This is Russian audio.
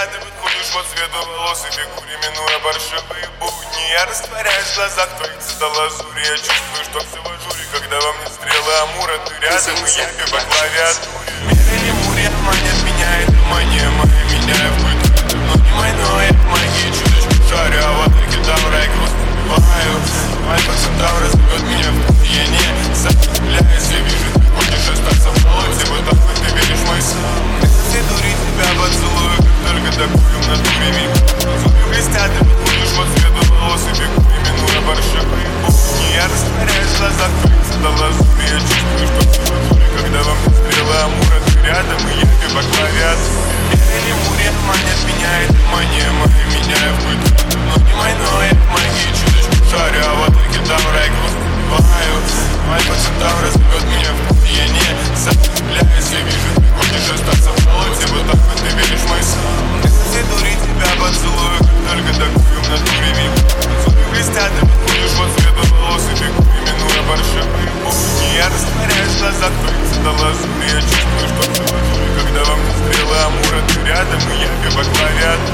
ты подходишь под цвету волос и фигуре, минуя паршивые будни. Я растворяюсь в глазах твоих цвета лазури. Я чувствую, что все в ажуре, когда во мне стрелы амура. Ты рядом, и я по клавиатуре. Мера не мурия, манит меня, это мания моя. Меня я в культуре, но не мой, но я в магии чуточку шарю. А вот таки тавра я грустно убиваю. Альфа Центавра зовет меня в путь, я не сопротивляюсь. Я вижу, ты хочешь остаться в болоте, вот так вот ты веришь в мой сон. Все дури тебя поцелую, как только такую в натуре миг. Зубы блестят, ты подходишь под цвету волос и фигуре, минуя паршивые будни. Я растворяюсь в глазах твоих цвета лазури. Я чувствую, что все в ажуре, когда во мне стрелы амура. Ты рядом, и я по клавиатуре. Или мурия манит меня, это мания моя. Меня я в культуре, но не мой, но я в магии чуточку шарю. А вот таки тавра я грустно убиваю. Альфа Центавра зовет меня в путь, я не сопротивляюсь. Я вижу, ты хочешь остаться в болоте, вот так вот ты веришь в мой сон. Все дури тебя поцелую, как только такую в натуре миг. Зубы блестят, ты подходишь под цвету волос и фигуре, минуя паршивые будни. Я растворяюсь в глазах твоих цвета лазури. Я чувствую, что все в ажуре, когда во мне стрелы амура. Ты рядом, и я по клавиатуре.